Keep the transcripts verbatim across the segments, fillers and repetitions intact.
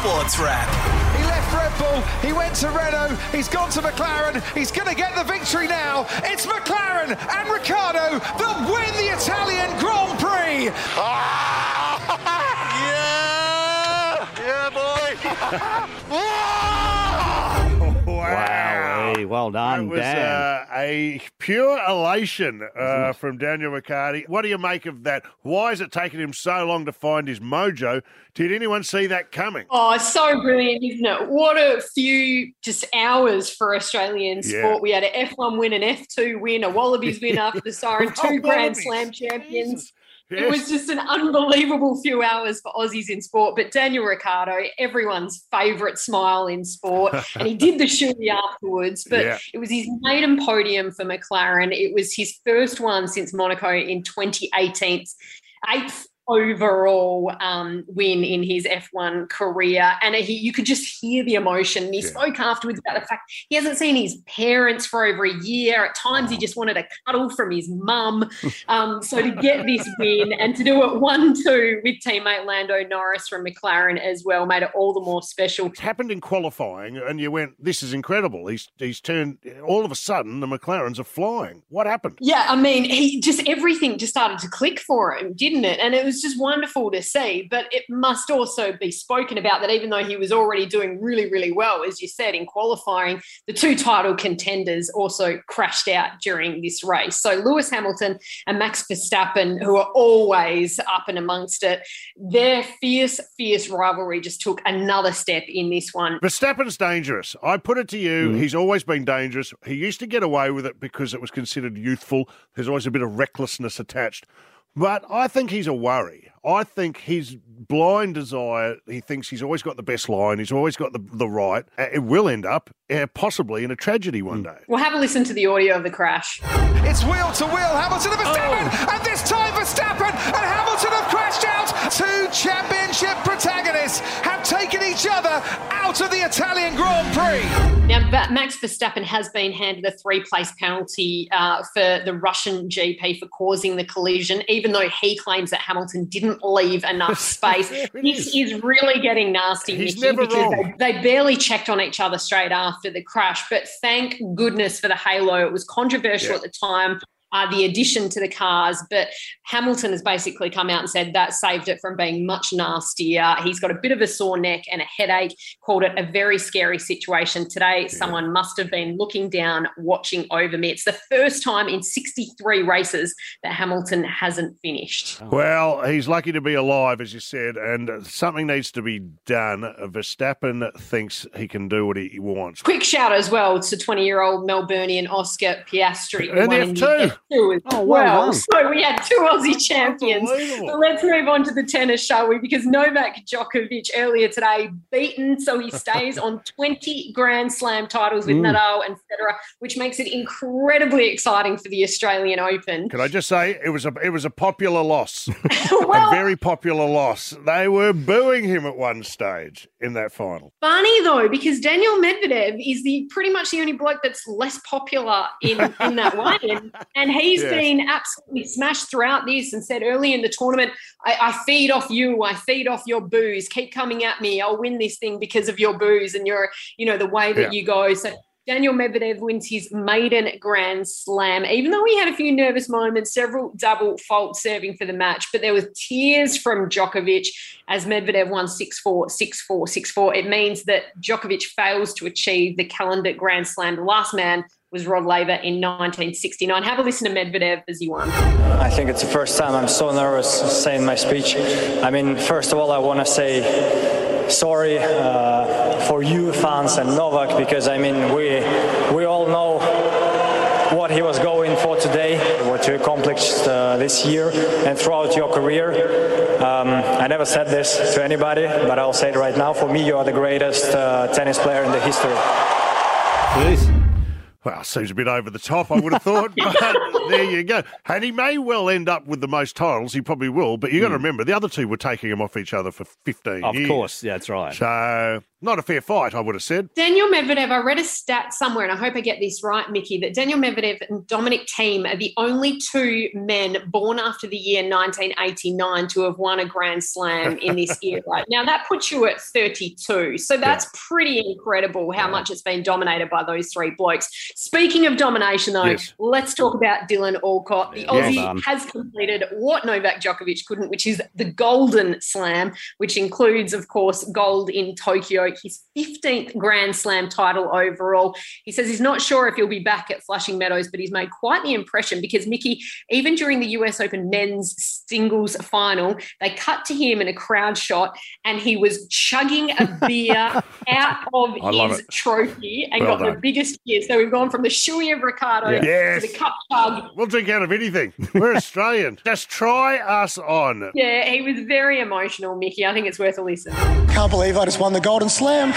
Sports Wrap. He left Red Bull, he went to Renault, he's gone to McLaren, he's going to get the victory now. It's McLaren and Ricciardo that win the Italian Grand Prix. Yeah! Yeah, boy! Wow. Well done, That was Dan. uh, a pure elation uh, from Daniel Ricciardo. What do you make of that? Why has it taken him so long to find his mojo? Did anyone see that coming? Oh, it's so brilliant, isn't it? What a few just hours for Australian sport. Yeah. We had an F one win, an F two win, a Wallabies win after the siren, two Grand Slam champions. Jesus. It Yes. was just an unbelievable few hours for Aussies in sport. But Daniel Ricciardo, everyone's favourite smile in sport, and he did the shoey afterwards. But Yeah. it was his maiden podium for McLaren. It was his first one since Monaco in twenty eighteen, eighth overall um, win in his F one career. And he, you could just hear the emotion. And he Yeah. spoke afterwards about the fact he hasn't seen his parents for over a year. At times, he just wanted a cuddle from his mum. Um, so to get this win and to do it one two with teammate Lando Norris from McLaren as well made it all the more special. It happened in qualifying, and you went, this is incredible. He's, he's turned, all of a sudden, the McLarens are flying. What happened? Yeah, I mean, he just everything just started to click for him, didn't it? And it was just wonderful to see. But it must also be spoken about that even though he was already doing really, really well, as you said, in qualifying, the two title contenders also crashed out during this race. So Lewis Hamilton and Max Verstappen, who are always up and amongst it, their fierce, fierce rivalry just took another step in this one. Verstappen's dangerous. I put it to you, mm. he's always been dangerous. He used to get away with it because it was considered youthful. There's always a bit of recklessness attached. But I think he's a worry. I think his blind desire, he thinks he's always got the best line, he's always got the, the right. It will end up uh, possibly in a tragedy one day. We'll have a listen to the audio of the crash. It's wheel to wheel, Hamilton and Verstappen, oh. and this time Verstappen and Hamilton have crashed out. Two championship protagonists have taken each other out of the Italian Grand Prix. Now, Max Verstappen has been handed a three-place penalty uh, for the Russian G P for causing the collision, even though he claims that Hamilton didn't leave enough space. This is. is really getting nasty, He's Nicky, never because wrong. They, they barely checked on each other straight after the crash. But thank goodness for the halo. It was controversial Yeah. at the time. Uh, the addition to the cars, but Hamilton has basically come out and said that saved it from being much nastier. He's got a bit of a sore neck and a headache, called it a very scary situation. Today, yeah. someone must have been looking down, watching over me. It's the first time in sixty-three races that Hamilton hasn't finished. Well, he's lucky to be alive, as you said, and something needs to be done. Verstappen thinks he can do what he wants. Quick shout as well to twenty-year-old Melburnian Oscar Piastri. And F two. As oh, well, well. done. So we had two Aussie champions. But let's move on to the tennis, shall we? Because Novak Djokovic earlier today beaten, so he stays on twenty Grand Slam titles with mm. Nadal and Federer, which makes it incredibly exciting for the Australian Open. Can I just say it was a it was a popular loss, well, a very popular loss. They were booing him at one stage in that final. Funny though, because Daniel Medvedev is the pretty much the only bloke that's less popular in, in that way. And, and he's yes. been absolutely smashed throughout this and said early in the tournament, I, I feed off you, I feed off your booze, keep coming at me, I'll win this thing because of your booze and your, you know, the way that yeah. you go. So Daniel Medvedev wins his maiden Grand Slam, even though he had a few nervous moments, several double fault serving for the match, but there was tears from Djokovic as Medvedev won six four, six four, six four. It means that Djokovic fails to achieve the calendar Grand Slam. The last man was Rod Laver in nineteen sixty-nine. Have a listen to Medvedev as he won. I think it's the first time I'm so nervous saying my speech. I mean, first of all, I want to say sorry uh, for you fans and Novak, because, I mean, we we all know what he was going for today, what you accomplished uh, this year and throughout your career. Um, I never said this to anybody, but I'll say it right now. For me, you are the greatest uh, tennis player in the history. Please. Well, seems a bit over the top, I would have thought, but there you go. And he may well end up with the most titles, he probably will, but you've got to remember, the other two were taking him off each other for fifteen of years. Of course, yeah, that's right. So, Not a fair fight, I would have said. Daniel Medvedev, I read a stat somewhere, and I hope I get this right, Mickey, that Daniel Medvedev and Dominic Thiem are the only two men born after the year nineteen eighty-nine to have won a Grand Slam in this era. Now, that puts you at thirty-two. So that's yeah. pretty incredible how yeah. much it's been dominated by those three blokes. Speaking of domination, though, yes. let's talk about Dylan Alcott. The Yeah, Aussie well has completed what Novak Djokovic couldn't, which is the Golden Slam, which includes, of course, gold in Tokyo, his fifteenth Grand Slam title overall. He says he's not sure if he'll be back at Flushing Meadows, but he's made quite the impression because, Mickey, even during the U S Open men's singles final, they cut to him in a crowd shot and he was chugging a beer out of his it. trophy and Well got done. the biggest cheer. So we've gone from the shoey of Ricardo Yeah. Yes. to the cup chug. We'll drink out of anything. We're Australian. Just try us on. Yeah, he was very emotional, Mickey. I think it's worth a listen. Can't believe I just won the Golden Slam.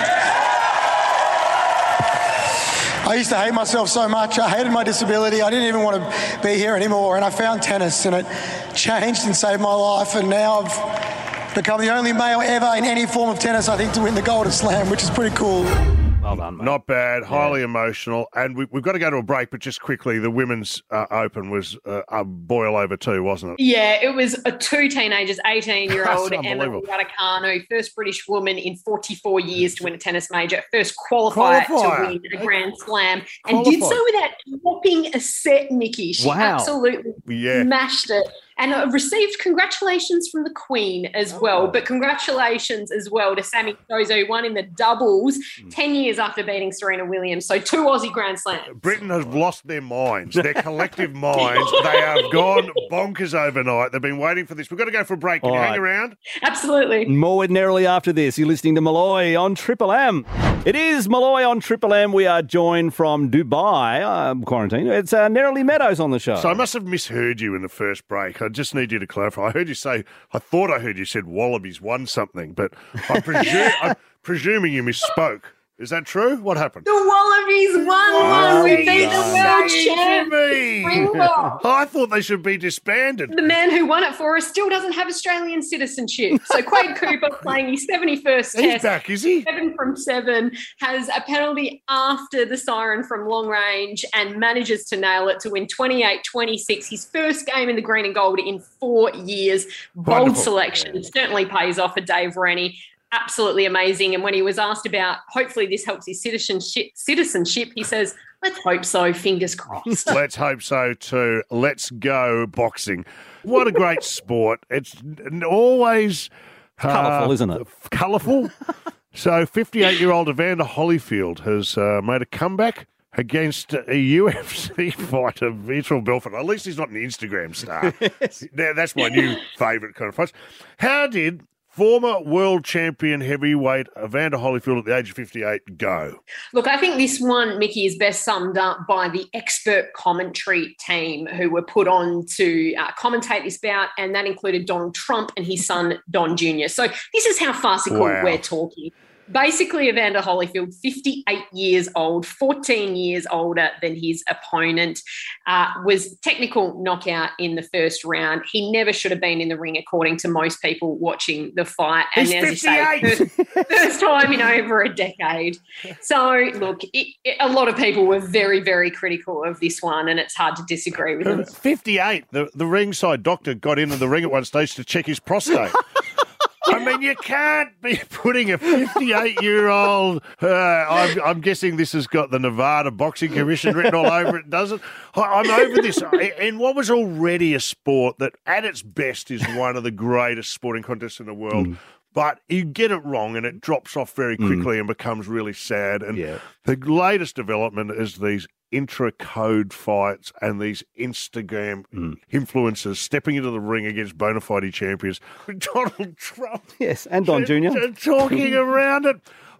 I used to hate myself so much. I hated my disability. I didn't even want to be here anymore. And I found tennis and it changed and saved my life. And now I've become the only male ever in any form of tennis, I think, to win the Golden Slam, which is pretty cool. Well done, mate. Not bad, highly emotional. And we, we've got to go to a break, but just quickly, the Women's uh, Open was uh, a boil over two, wasn't it? Yeah, it was a two teenagers, eighteen-year-old That's Emma unbelievable. Raducanu, first British woman in forty-four years to win a tennis major, first qualifier, Qualifier. to win a Grand Slam, and did so Qualified. without dropping a set, Mickey. She Wow. absolutely Yeah. smashed it. And uh, received congratulations from the Queen as well, but congratulations as well to Sammy Sosa, who won in the doubles ten years after beating Serena Williams. So two Aussie Grand Slams. Britain has lost their minds, their collective minds. They have gone bonkers overnight. They've been waiting for this. We've got to go for a break. Can All you right. hang around? Absolutely. More ordinarily after this, you're listening to Malloy on Triple M. It is Malloy on Triple M. We are joined from Dubai, um, quarantine. It's uh, Nerily Meadows on the show. So I must have misheard you in the first break. I just need you to clarify. I heard you say, I thought I heard you said Wallabies won something, but I presume, I'm presuming you misspoke. Is that true? What happened? The Wallabies won one. We beat the world Say it to champ. me. Springbok. I thought they should be disbanded. The man who won it for us still doesn't have Australian citizenship. So Quade Cooper playing his seventy-first He's test. back, is he? Seven from seven, has a penalty after the siren from long range and manages to nail it to win twenty-eight twenty-six. His first game in the green and gold in four years. Bold Wonderful. selection. Certainly pays off for Dave Rennie. Absolutely amazing. And when he was asked about hopefully this helps his citizenship, citizenship, he says, let's hope so. Fingers crossed. Let's hope so too. Let's go boxing. What a great sport. It's n- always colourful, isn't it? Colourful. So fifty-eight-year-old Evander Holyfield has uh, made a comeback against a U F C fighter, Vitor Belfort. At least he's not an Instagram star. Now, that's my new favourite kind of fight. How did former world champion heavyweight Evander Holyfield at the age of fifty-eight go? Look, I think this one, Mickey, is best summed up by the expert commentary team who were put on to uh, commentate this bout, and that included Donald Trump and his son, Don Junior So this is how farcical Wow. we're talking. Basically, Evander Holyfield, fifty-eight years old, fourteen years older than his opponent, uh, was technical knockout in the first round. He never should have been in the ring, according to most people watching the fight. And He's as you say, fifty-eight. first, first time in over a decade. So, look, it, it, a lot of people were very, very critical of this one, and it's hard to disagree with them. fifty-eight. The, the ringside doctor got into the ring at one stage to check his prostate. I mean, you can't be putting a fifty-eight-year-old... Uh, I'm, I'm guessing this has got the Nevada Boxing Commission written all over it, does it? I- I'm over this. In what was already a sport that, at its best, is one of the greatest sporting contests in the world, Mm. but you get it wrong and it drops off very quickly and becomes really sad. And Yeah. the latest development is these intra-code fights and these Instagram influencers stepping into the ring against bona fide champions. Donald Trump Yes, and Don Junior talking around it.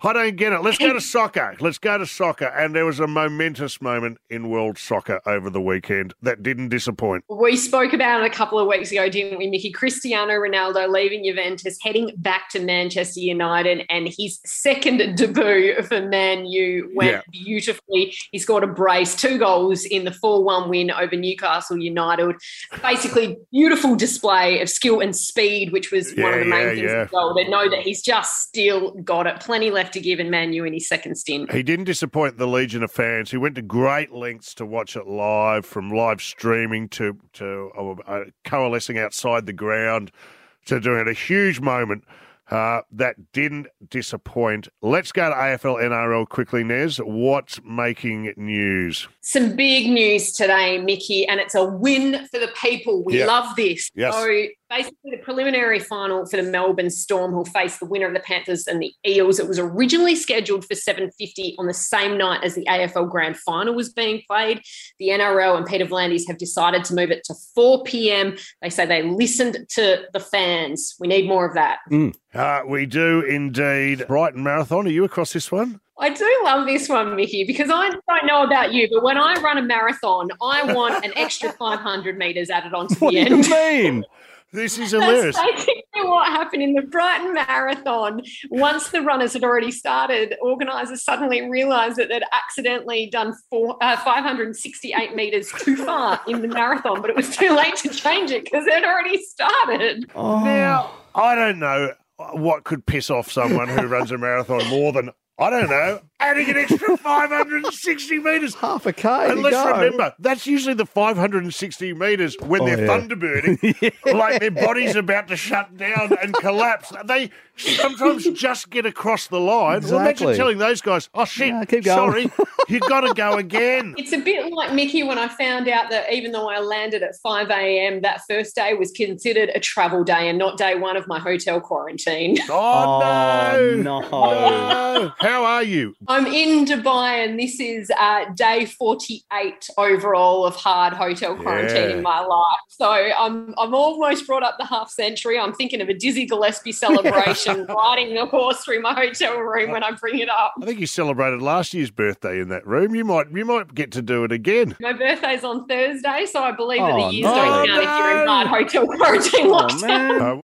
I don't get it. Let's go to soccer. Let's go to soccer. And there was a momentous moment in world soccer over the weekend that didn't disappoint. We spoke about it a couple of weeks ago, didn't we, Mickey? Cristiano Ronaldo leaving Juventus, heading back to Manchester United, and his second debut for Man U went Yeah. beautifully. He scored a brace, two goals in the four one win over Newcastle United. Basically, beautiful display of skill and speed, which was Yeah, one of the main yeah, things yeah. as well. To know that he's just still got it. Plenty left to give in Man U in his second stint. He didn't disappoint the legion of fans. He went to great lengths to watch it live, from live streaming to to uh, coalescing outside the ground to doing it. A huge moment uh, that didn't disappoint. Let's go to A F L N R L quickly, Nez. What's making news? Some big news today, Mickey, and it's a win for the people. We Yeah. love this. Yes. So basically the preliminary final for the Melbourne Storm, who'll face the winner of the Panthers and the Eels. It was originally scheduled for seven fifty on the same night as the A F L Grand Final was being played. The N R L and Peter V'landys have decided to move it to four p.m. They say they listened to the fans. We need more of that. Mm. Uh, we do indeed. Brighton Marathon, are you across this one? I do love this one, Mickey, because I don't know about you, but when I run a marathon, I want an extra five hundred metres added onto What the do end. you mean? This is hilarious. That's basically what happened in the Brighton Marathon. Once the runners had already started, organisers suddenly realised that they'd accidentally done four, uh, five hundred sixty-eight metres too far in the marathon, but it was too late to change it because they'd already started. Oh. Now, I don't know what could piss off someone who runs a marathon more than, I don't know, adding an extra five hundred sixty metres. Half a K. And to let's go. remember, that's usually the five hundred sixty metres when Oh, they're yeah. thunderbirding, like their body's about to shut down and collapse. They sometimes just get across the line. Well, imagine Exactly. telling those guys, oh, shit, Yeah, keep going. sorry, you've got to go again. It's a bit like Mickey when I found out that even though I landed at five a.m., that first day was considered a travel day and not day one of my hotel quarantine. Oh, no. no. No. How are you? I'm in Dubai, and this is uh, day forty-eight overall of hard hotel quarantine Yeah. in my life. So I'm I'm almost brought up the half century. I'm thinking of a Dizzy Gillespie celebration, riding a horse through my hotel room when I bring it up. I think you celebrated last year's birthday in that room. You might you might get to do it again. My birthday's on Thursday, so I believe that Oh, the years no. don't count if you're in no. hard hotel quarantine Oh, lockdown. man. Uh,